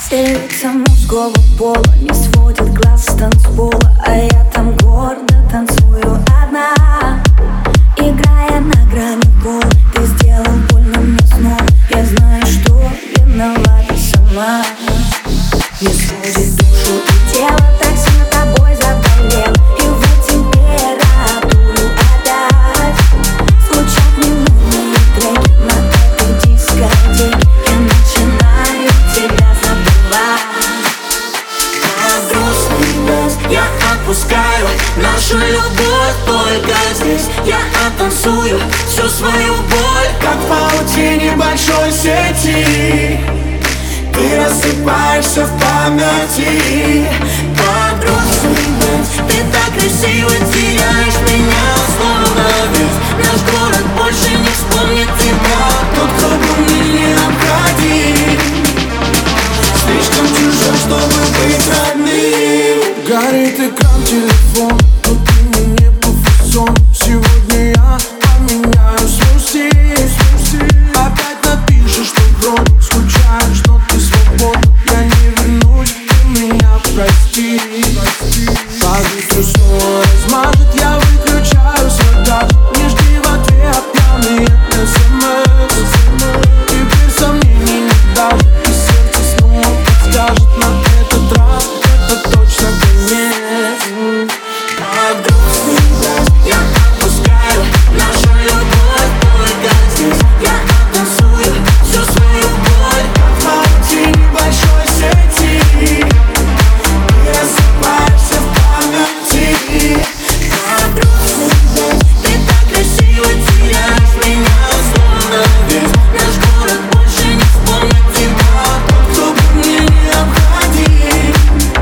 Сердце мужского пола не сводит глаз с танцпола, а я там гордо танцую одна, играя на грани пола. Ты сделал больно мне снова, я знаю, что виновата сама. Не сводит душу и тело, так сильно тобой заболел, и вот температуру опять. Звучат ненужные треки на этой дискотеке, я начинаю тебя забывать. На грустный бес я отпускаю нашу любовь только здесь. Я оттанцую всю свою боль, как в паутине большой сети. Ты рассыпаешься в памяти. Под грустный бес ты так красиво теряешь меня словно весь. Наш город больше не вспомнит тебя. Тот, кто был мне необходим, слишком чужой, чтобы быть родным. Горит экран телефона, но ты мне не по фасону. Сегодня я поменяю свой стиль. Опять напишешь, что вроде скучаешь, но ты свободна. Я не вернусь, ты меня прости. Позицию снова размажет, я выключаю свой дат. Не жди в ответ пьяные СМС. Теперь сомнений не даже, и сердце снова подскажет. На этот раз это точно конец. Под грустный бес я отпускаю нашу любовь только здесь. Я оттанцую всю свою боль, как в паутине большой сети. Ты рассыпаешься в памяти. Под грустный бес ты так красиво теряешь меня словно весь. Наш город больше не вспомнит тебя. Тот, кто был мне необходим,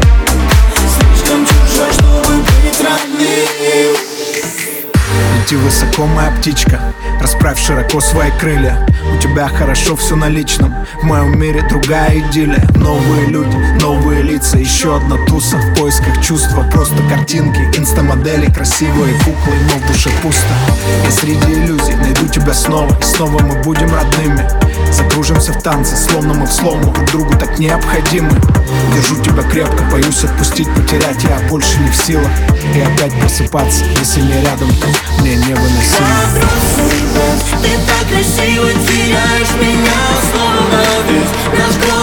слишком чужой, чтобы быть родным. Лети высоко, моя птичка, расправь широко свои крылья. У тебя хорошо все на личном, в моем мире другая идиллия. Новые люди, новые лица, еще одна туса в поисках чувства. Просто картинки, инстамодели, красивые куклы, но в душе пусто. Я среди иллюзий найду тебя снова, и снова мы будем родными. Закружимся в танце, словно мы в слому, друг другу так необходимы. Держу тебя крепко, боюсь отпустить, потерять я больше не в силах. И опять просыпаться, если не рядом, то мне невыносимо. Под грустный бес ты так красиво теряешь меня словно весь. Наш город